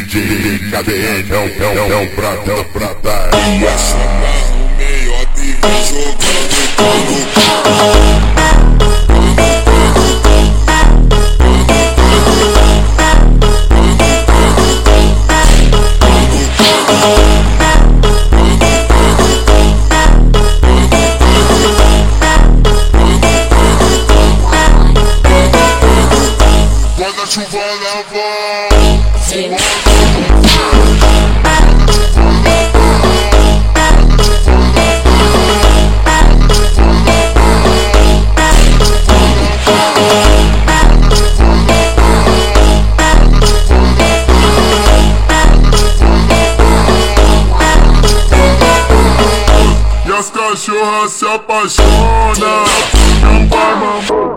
DJ KBN é o pratão prata. E essa garra o melhor dele jogando pano. Quando a chuva lava, e as cachorras se apaixonam. Não vai mamar.